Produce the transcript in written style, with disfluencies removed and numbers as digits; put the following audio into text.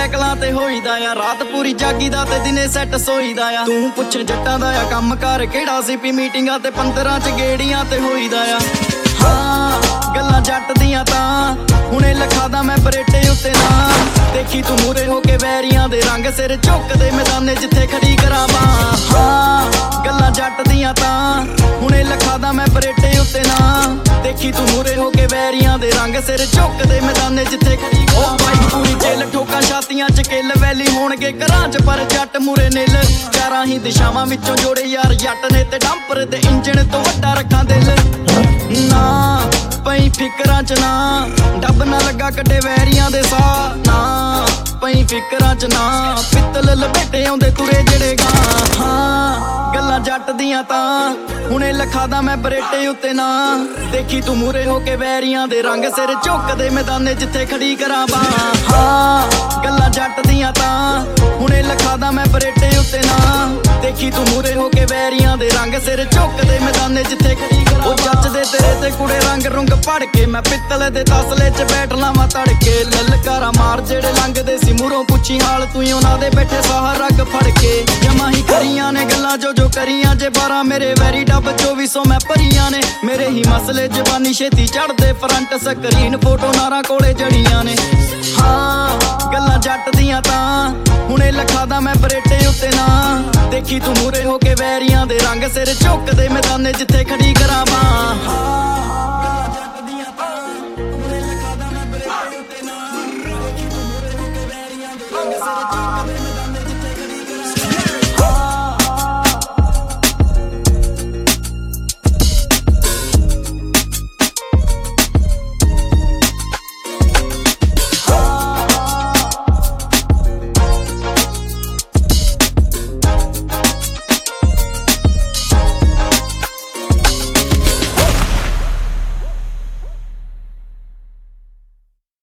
ਸਾਈਕਲਾਂ ਤੇ ਹੋਈਦਾ ਆ, ਰਾਤ ਪੂਰੀ ਜਾਗੀਦਾ ਤੇ ਦਿਨੇ ਸੈੱਟ ਸੋਈਦਾ ਆ। ਤੂੰ ਪੁੱਛ ਜੱਟਾਂ ਦਾ ਆ ਕੰਮ ਕਾਰ ਕਿਹੜਾ ਸੀ, ਪੀ ਮੀਟਿੰਗਾਂ ਤੇ 15 ਚ ਗੇੜੀਆਂ ਤੇ ਹੋਈਦਾ ਆ। ਹਾਂ ਗੱਲਾਂ ਜੱਟ ਦੀਆਂ ਤਾਂ ਹੁਣੇ ਲਿਖਾਦਾ ਮੈਂ ਬਰੇਟੇ ਉੱਤੇ ਨਾ, ਦੇਖੀ ਤੂੰ ਮੂਰੇ ਹੋ ਕੇ ਵੈਰੀਆਂ ਦੇ ਰੰਗ ਸਿਰ ਝੁੱਕਦੇ ਮੈਦਾਨੇ ਜਿੱਥੇ ਖੜੀ ਕਰਾਵਾਂ। ਹਾਂ ਗੱਲਾਂ ਜੱਟ ਦੀਆਂ ਤਾਂ ਹੁਣੇ ਲਿਖਾਦਾ ਮੈਂ ਬਰੇਟੇ ਉੱਤੇ ਨਾ, ਦੇਖੀ ਤੂੰ ਮੂਰੇ ਹੋ ਕੇ ਵੈਰੀਆਂ ਦੇ ਰੰਗ ਸਿਰ ਝੁੱਕਦੇ ਮੈਦਾਨੇ ਜਿੱਥੇ ਖੜੀ ਕਰਾਵਾਂ। ਉਹ ਬਾਈ ਪੂਰੀ ਜੇਲ ਠੋਕਾਂ ਛਾਤੀਆਂ ਚ ਕਿੱਲ ਵੈਲੀ ਹੋਣਗੇ ਘਰਾਂ ਚ ਪਰ ਜੱਟ ਮੂਰੇ ਨਿੱਲ, ਚਾਰਾਂ ਹੀ ਦਿਸ਼ਾਵਾਂ ਵਿੱਚੋਂ ਜੋੜੇ ਯਾਰ ਜੱਟ ਨੇ ਤੇ ਡੰਪਰ ਦੇ ਇੰਜਣ ਤੋਂ ਵੱਡਾ ਰੱਖਾਂ ਦਿਲ। ਨਾ ਪਈ ਫਿਕਰਾਂ ਚ ਨਾ ਡੱਬ ਨਾ ਲੱਗਾ ਕੱਢੇ ਵੈਰੀਆਂ ਦੇ ਸਾਹ, ਨਾ ਪਈ ਫਿਕਰਾਂ ਚ ਨਾ ਪਿੱਤਲ ਲਪੇਟੇ ਆਉਂਦੇ ਤੁਰੇ ਜਿਹੜੇ ਗਾਂ। ਹਾਂ ਗੱਲਾਂ ਜੱਟ ਦੀਆਂ ਤਾਂ ਹੁਣੇ ਲਿਖਾਦਾ ਮੈਂ ਬਰੇਟੇ ਉੱਤੇ ਨਾ, ਦੇਖੀ ਤੂੰ ਮੂਰੇ ਹੋ ਕੇ ਵੈਰੀਆਂ ਦੇ ਰੰਗ ਸਿਰ ਝੁੱਕਦੇ ਮੈਦਾਨੇ ਜਿੱਥੇ ਖੜੀ ਕਰਾਵਾਂ। ਹਾਂ ਗੱਲਾਂ ਜੱਟ ਦੀਆਂ ਤਾਂ ਹੁਣੇ ਲਿਖਾਦਾ ਮੈਂ ਬਰੇਟੇ ਉੱਤੇ ਨਾ, ਦੇਖੀ ਤੂੰ ਮੂਰੇ ਹੋ ਕੇ ਵੈਰੀਆਂ ਦੇ ਰੰਗ ਸਿਰ ਝੁੱਕਦੇ ਮੈਦਾਨੇ ਜਿੱਥੇ ਖੜੀ ਕਰਾਵਾਂ। ਉਹ ਜੱਚਦੇ ਤੇਰੇ ਤੇ ਕੁੜੇ ਰੰਗ ਰੁੰਗ ਪੜ ਕੇ ਮੈਂ ਪਿੱਤਲ ਦੇ ਤਸਲੇ ਚ ਬੈਠ ਲਾਵਾਂ ਤੜਕੇ, ਲਲਕਾਰਾ ਮਾਰ ਜਿਹੜੇ ਲੰਘਦੇ ਸੀ ਮੂਹਰੋਂ ਪੁੱਛੀ ਹਾਲ ਤੂੰ ਉਹਨਾਂ ਦੇ ਬੈਠੇ ਸਾਹ ਰੱਗ ਫੜ ਕੇ। ਜਮਾ ਹੀ ਕਰੀਆਂ ਨੇ ਗੱਲਾਂ ਜੋ ਕਰੀਆਂ ਜੇ 12 ਮੇਰੇ ਵੈਰੀ ਡੱਬ 2400 ਮੈਂ ਭਰੀਆਂ ਨੇ, ਮੇਰੇ ਹੀ ਮਸਲੇ ਜ਼ਬਾਨੀ ਛੇਤੀ ਚੜਦੇ ਫਰੰਟ ਸਕਰੀਨ ਫੋਟੋ ਨਾਰਾਂ ਕੋਲੇ ਜੜੀਆਂ ਨੇ। ਹਾਂ ਗੱਲਾਂ ਜੱਟ ਦੀਆਂ ਤਾਂ ਹੁਣੇ ਲਿਖਾਦਾ ਮੈਂ ਬਰੇਟੇ ਉੱਤੇ ਨਾ, ਦੇਖੀ ਤੂੰ ਮੂਰੇ ਹੋ ਕੇ ਵੈਰੀਆਂ ਦੇ ਰੰਗ ਸਿਰ ਝੁੱਕਦੇ ਮੈਦਾਨੇ ਜਿੱਥੇ ਖੜੀ ਕਰਾਵਾਂ।